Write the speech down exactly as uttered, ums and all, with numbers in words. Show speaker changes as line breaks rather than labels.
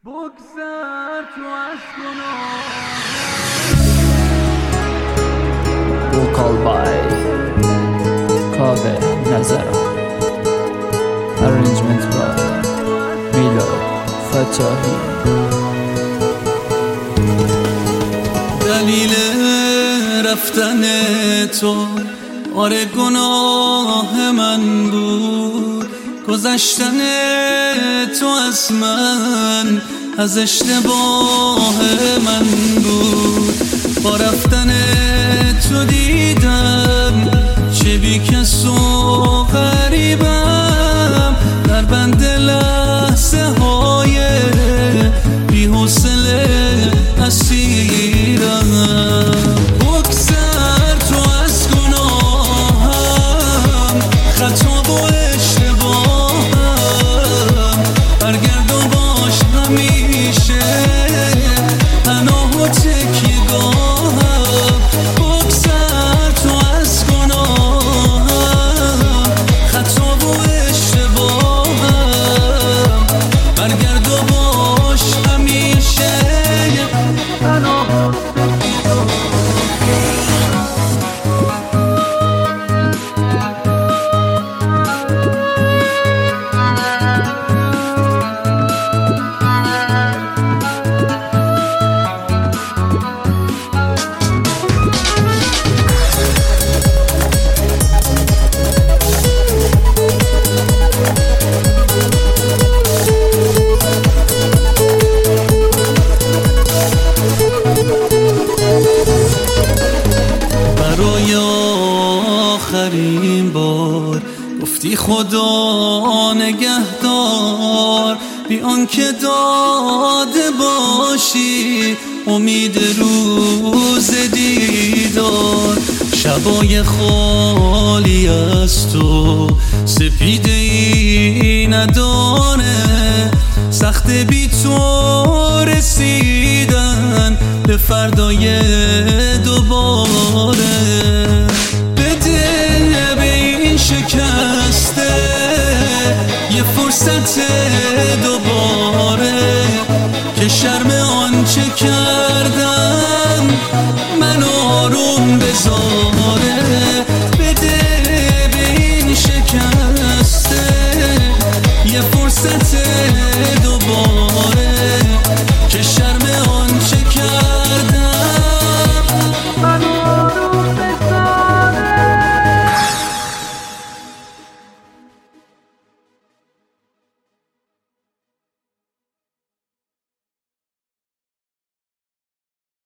بگذر تو از گناه.
Vocal by کاوه نظرم. Arrangement by میلاد فتاحی.
دلیل رفتن تو آره گناه من بود، گذشتن تو از من از اشتباه من بود. با رفتن تو دیدم چه بی کس و غریبم، در بند لحظه های بی حوصله اسیرم. بگذر تو از گناهم، خطا و اشتباهم، برگرد و باش همیشه پناه و تکیه‌گاهم. بگذر تو از گناهم، خطا و اشتباهم، برگرد و باش همیشه پناه. برای آخرین بار گفتی خدا نگهدار، بی آنکه داده باشی امید روز دیدار. شبای خالی از تو سپیده ای نداره، سخت بی تو رسیدن به فردای دوباره. بده به این شکسته یه فرصت دوباره،